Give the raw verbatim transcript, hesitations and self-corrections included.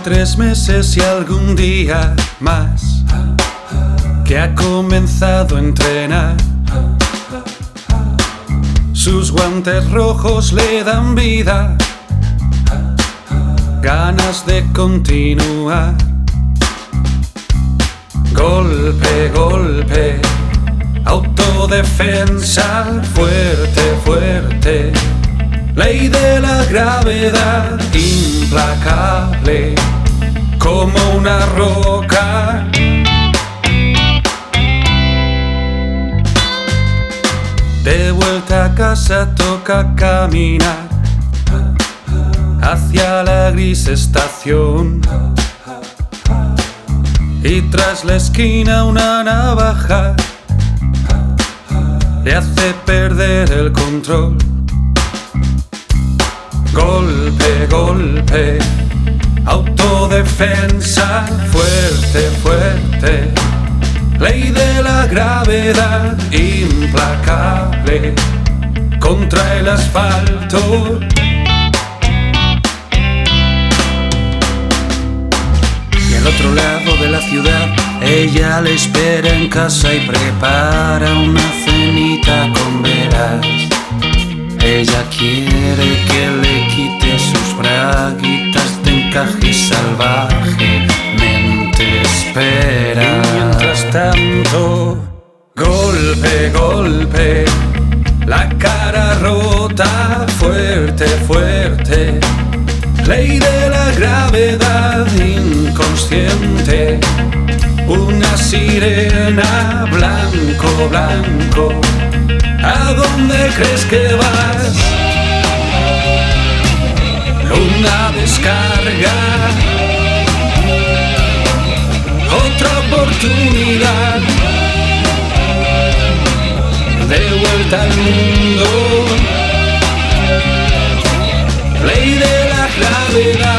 tres meses y algún día más que ha comenzado a entrenar. Sus guantes rojos le dan vida, ganas de continuar. Golpe, golpe, autodefensa, fuerte, fuerte. Ley de la gravedad, implacable como una roca. De vuelta a casa toca caminar hacia la gris estación, y tras la esquina una navaja le hace perder el control. Golpe, golpe, autodefensa, fuerte, fuerte. Ley de la gravedad, implacable contra el asfalto. Y al otro lado de la ciudad, ella le espera en casa y prepara una cenita con veras. Ella quiere que le quite sus braguitas de encaje y salvajemente espera. Y mientras tanto, golpe, golpe, la cara rota, fuerte, fuerte. Ley de la gravedad, inconsciente. Una sirena, blanco, blanco. ¿A dónde crees que vas? Una descarga, otra oportunidad de vuelta al mundo. Ley de la gravedad.